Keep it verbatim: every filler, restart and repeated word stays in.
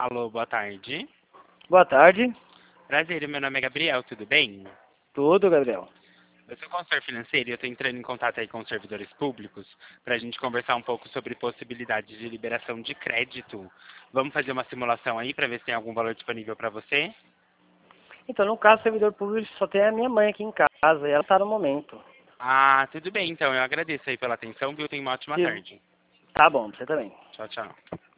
Alô, boa tarde. Boa tarde. Prazer, meu nome é Gabriel, tudo bem? Tudo, Gabriel. Eu sou consultor financeiro e eu estou entrando em contato aí com os servidores públicos para a gente conversar um pouco sobre possibilidades de liberação de crédito. Vamos fazer uma simulação aí para ver se tem algum valor disponível para você? Então, no caso, servidor público, só tem a minha mãe aqui em casa e ela está no momento. Ah, tudo bem, então. Eu agradeço aí pela atenção, viu? Tenha uma ótima Se- tarde. Tá bom, você também. Tchau, tchau.